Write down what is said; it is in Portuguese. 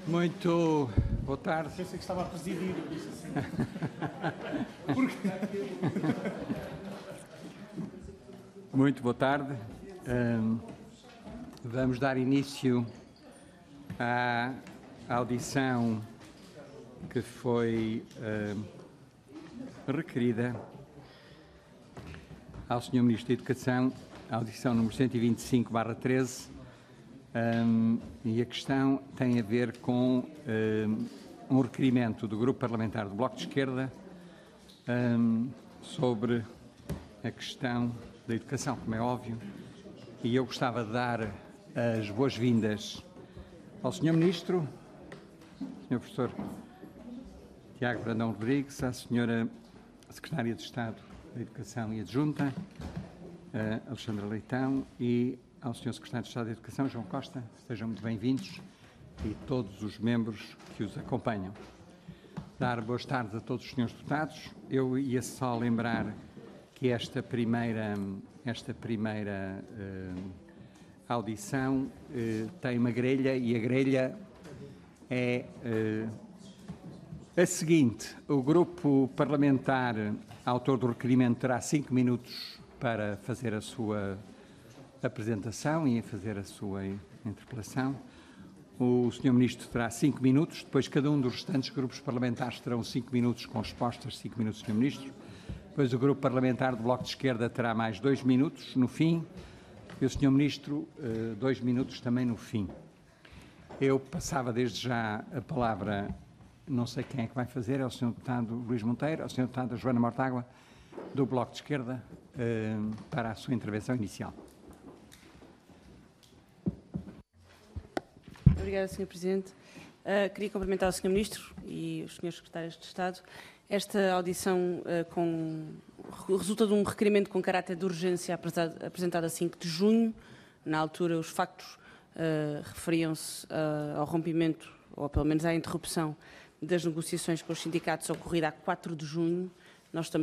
Muito boa tarde. Pensei que estava a presidir, eu disse assim. Muito boa tarde. Vamos dar início à audição que foi requerida ao Sr. Ministro da Educação, a audição número 125/13, e a questão tem a ver com um requerimento do Grupo Parlamentar do Bloco de Esquerda sobre a questão da educação, como é óbvio, e eu gostava de dar as boas-vindas ao Sr. Ministro, Sr. Professor Tiago Brandão Rodrigues, à Sra. Secretária de Estado da Educação e Adjunta, Alexandra Leitão, e ao Sr. Secretário de Estado da Educação, João Costa. Sejam muito bem-vindos, e todos os membros que os acompanham. Dar boas tardes a todos os senhores deputados. Eu ia só lembrar que esta primeira audição tem uma grelha, e a grelha é a seguinte: o grupo parlamentar autor do requerimento terá 5 minutos para fazer a sua apresentação e fazer a sua interpelação. O Sr. Ministro terá 5 minutos, depois cada um dos restantes grupos parlamentares terão 5 minutos com respostas, 5 minutos, Sr. Ministro. Depois o grupo parlamentar do Bloco de Esquerda terá mais 2 minutos no fim, e o Sr. Ministro 2 minutos também no fim. Eu passava desde já a palavra, não sei quem é que vai fazer, é o Sr. Deputado Luís Monteiro, é o Sr. Deputado Joana Mortágua, do Bloco de Esquerda, para a sua intervenção inicial. Obrigada, Sr. Presidente. Queria cumprimentar o Sr. Ministro e os Srs. Secretários de Estado. Esta audição resulta de um requerimento com caráter de urgência apresentado a 5 de junho. Na altura, os factos referiam-se ao rompimento, ou pelo menos à interrupção, das negociações com os sindicatos ocorrida a 4 de junho. Nós estamos